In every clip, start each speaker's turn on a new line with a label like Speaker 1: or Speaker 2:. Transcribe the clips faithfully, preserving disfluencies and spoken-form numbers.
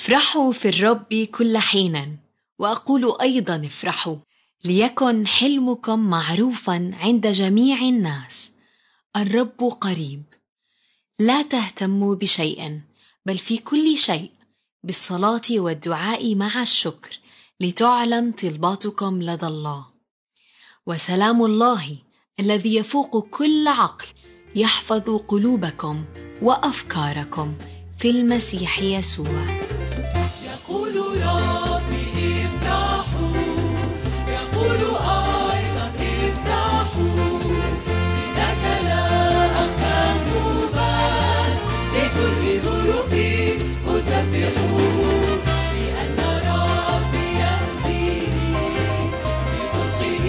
Speaker 1: افرحوا في الرب كل حين، وأقول أيضا افرحوا، ليكن حلمكم معروفا عند جميع الناس. الرب قريب. لا تهتموا بشيء، بل في كل شيء بالصلاة والدعاء مع الشكر لتعلم طلباتكم لدى الله. وسلام الله الذي يفوق كل عقل يحفظ قلوبكم وأفكاركم في المسيح يسوع.
Speaker 2: يقول ربي افرحوا، يقول أيضا افرحوا، لذاك لا أهتم بل لكل ظروفي أسبحوا، لأن ربي يهديني بطرقه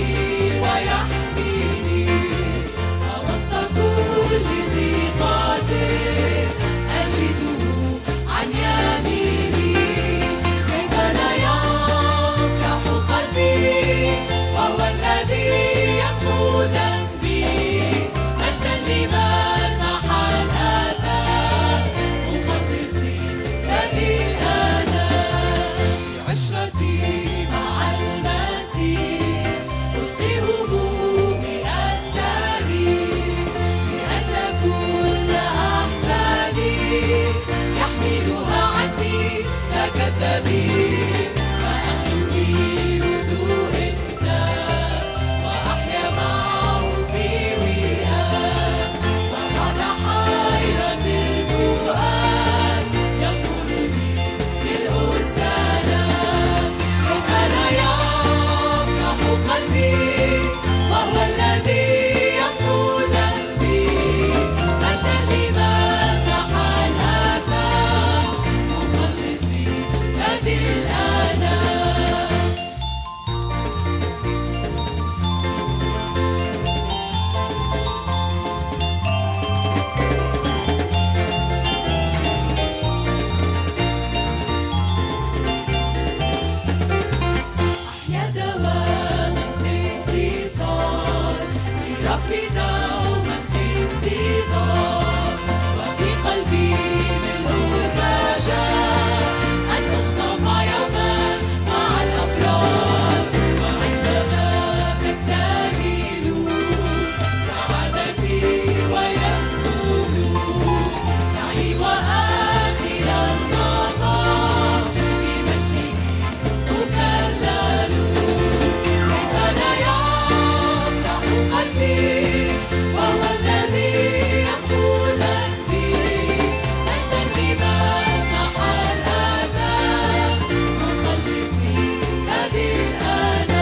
Speaker 2: ويحميني، ووسط كل ضيقات أجده عن يميني. كيف لا يفرح قلبي وهو الذي يمحو ذنبي، مجدا لمن محى الآثام، مخلصي الذي الآن بعشرتي مع المسيح ألقي همومي أستريح، لأن كل أحزاني يحملها عني لا كذابين، فأحيي هدوء الكتاب وأحيا معه في وئام، وبعد حيرة الفؤاد يقولني ملء السلام. كيف لا يفرح قلبي وهو الذي يمحو ذنبي، مجدا لمن محى الآثام، مخلصي الذي الآن. أحيا دواما في انتصار، لربي دوما في انتظار، وفي قلبي ملء الرجاء أن أخطف يوما مع الأبرار، وعندما تكتمل سعادتي ويكمل سعي وآخر المطاف بمجده أكلل. كيف لا يفرح قلبي وهو الذي يمحو ذنبي، مجدا لمن محى الآثام، مخلصي الذي الآن.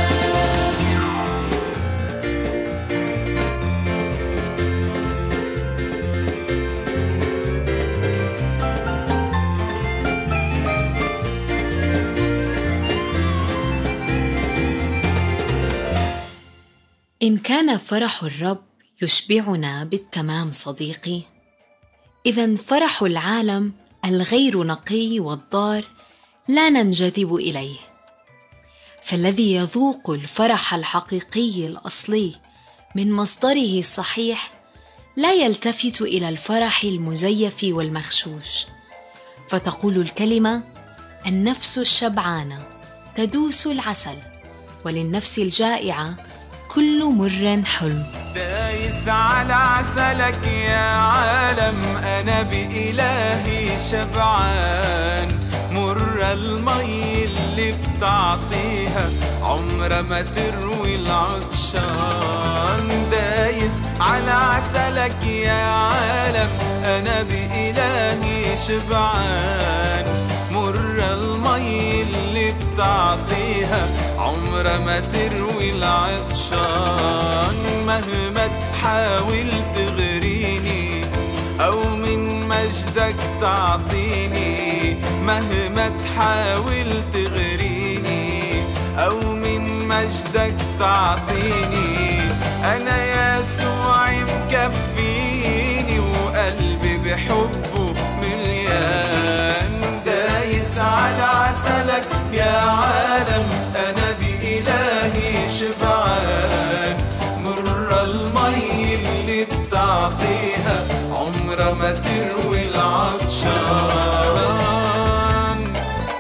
Speaker 1: إن كان فرح الرب يشبعنا بالتمام صديقي، إذن فرح العالم الغير نقي والضار لا ننجذب إليه. فالذي يذوق الفرح الحقيقي الأصلي من مصدره الصحيح لا يلتفت إلى الفرح المزيف والمغشوش. فتقول الكلمة: النفس الشبعانة تدوس العسل، وللنفس الجائعة كل مر حلم.
Speaker 3: دايس على عسلك يا عالم، أنا بإلهي شبعان، مر المي اللي بتعطيها عمر ما تروي العطشان. دايس على عسلك يا عالم، أنا بإلهي شبعان، مر المي اللي بتعطيها عمر ما تروي العطشان. مهما تحاول تغريني أو من مجدك تعطيني، مهما تحاول تغريني أو من مجدك تعطيني، أنا يسوع مكفيني وقلبي بحبه مليان. دايس على عسلك يا عالم، أنا بإلهي شبعان، مر المي اللي بتعطيها عمر ما تروي العطشان.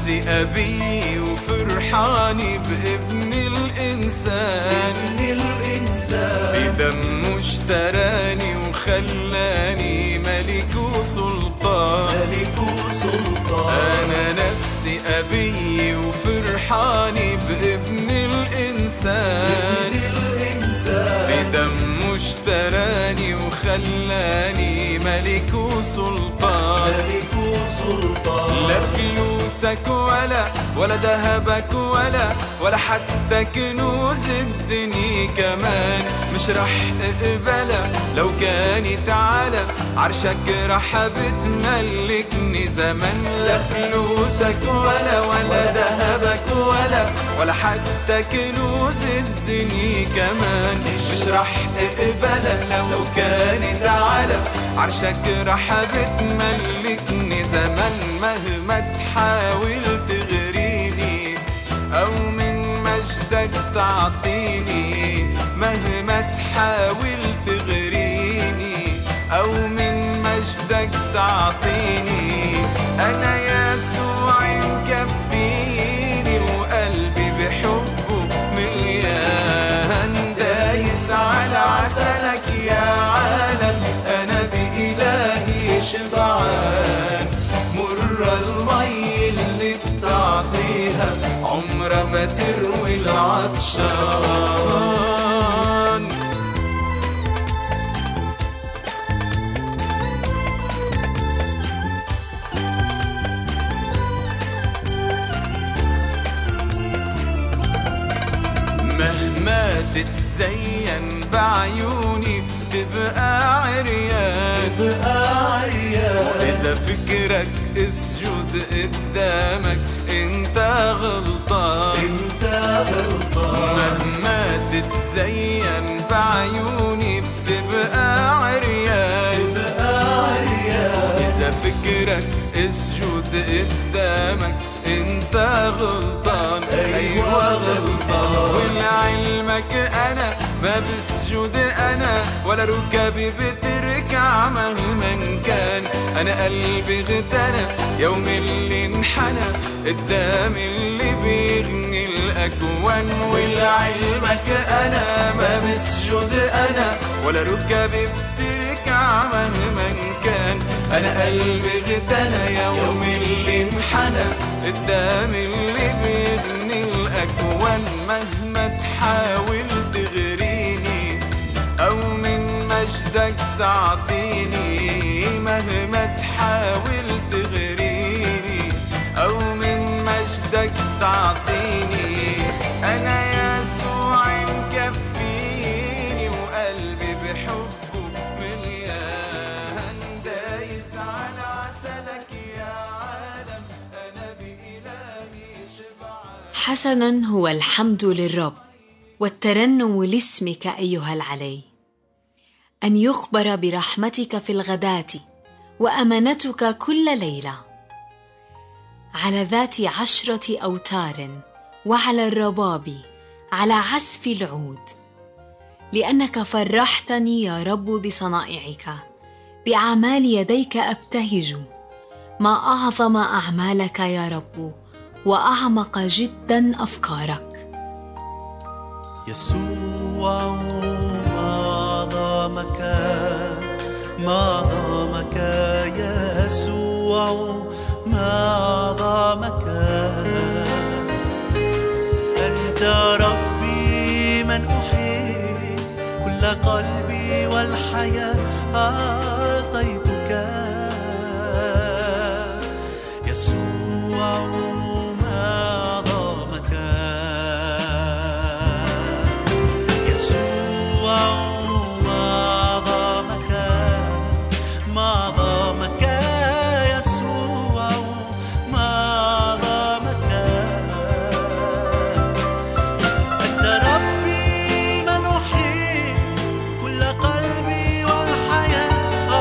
Speaker 3: نفسي أبي وفرحاني بابن الإنسان،
Speaker 2: ابن الإنسان
Speaker 3: بدمه اشتراني وخلاني ملك وسلطان،
Speaker 2: ملك وسلطان.
Speaker 3: أنا نفسي أبي وفرحاني بابن الإنسان،
Speaker 2: ابن الإنسان
Speaker 3: بدمه اشتراني وخلاني ملك وسلطان،
Speaker 2: ملك وسلطان.
Speaker 3: لا فلوسك ولا ولا ذهبك ولا ولا حتى كنوز الدنيا كمان مش رح اقبلها، لو كانت على عرشك رح بتملكني زمان. لا فلوسك ولا ولا ذهبك ولا ولا حتى كنوز الدنيا كمان مش رح اقبلها، لو كانت على عرشك رح بتملكني زمان. مهما تحاول تغريني أو من مجدك تعطيني، مهما تحاول تغريني أو من مجدك تعطيني، أنا يسوع مكفيني وقلبي بحبه مليان. دايس على عسلك يا عالم، أنا بإلهي شبعان. مر المي اللي بتعطيها عمرها ما تروي العطشان. مهما تتزين بعيوني بتبقى عريان،
Speaker 2: بقى عريان.
Speaker 3: إذا فكرك اسجد قدامك انت غلطان،
Speaker 2: انت غلطان.
Speaker 3: مهما تتزين بعيوني بتبقى عريان،
Speaker 2: بقى عريان.
Speaker 3: إذا فكرك اسجد قدامك انت غلطان.
Speaker 2: أيوة غلطان.
Speaker 3: ولعلمك انا ما بسجد انا ولا ركبي بتركع مهما كان، انا قلبي اغتنى يوم اللي انحنى قدام اللي بيغني الاكوان. ولعلمك انا ما بسجد انا ولا ركبي بتركع مهما كان، انا قلبي اغتنى يوم اللي انحنى قدام اللي بيغني الاكوان. مهما تحاول تغريني او من مجدك تعطيني، مهما تحاول تغريني او من مجدك تعطيني، انا يسوع مكفيني وقلبي بحبه مليان. دايس على عسلك يا عالم، انا بإلهي شبعان.
Speaker 1: حسنا هو الحمد للرب والترنم لاسمك أيها العلي، أن يخبر برحمتك في الغداة وأمانتك كل ليلة، على ذات عشرة أوتار وعلى الرباب على عزف العود، لأنك فرحتني يا رب بصنائعك، بأعمال يديك أبتهج. ما أعظم أعمالك يا رب وأعمق جدا أفكارك.
Speaker 2: يسوع ما ظلمك، ما ظلمك يسوع، ما ظلمك. أنت ربي من أحب، كل قلبي والحياة أعطيتك. يسوع ما ظلمك، يسوع ما ظلمك، ما ظلمك يسوع، ما ظلمك. أنت ربي من أحب، كل قلبي والحياة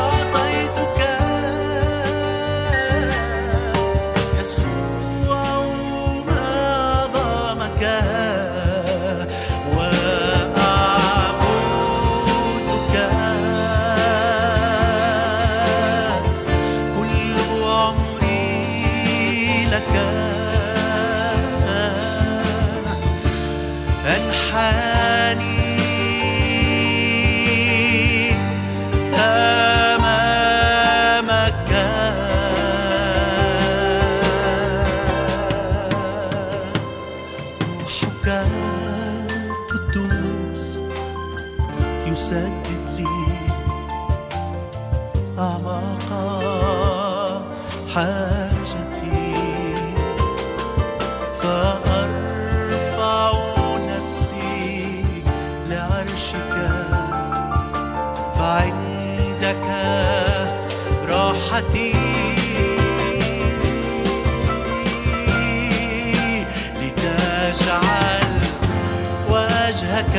Speaker 2: أنحاني أمامك. روحك القدوس يسدد لي أعماق حاجتي، فأرفع نفسي لعرشك، فعندك راحتي. لتجعل وجهك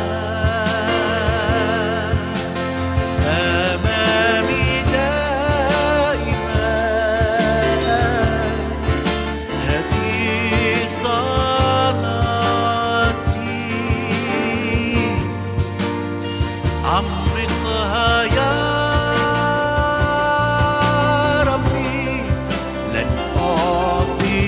Speaker 2: أمامي دائما، هذه صلاتي. عمقها يا ربي، لن أعطي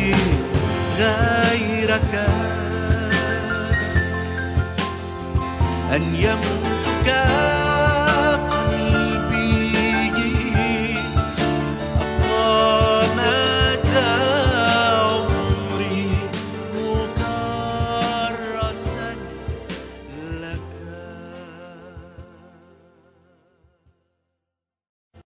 Speaker 2: غيرك أن يملك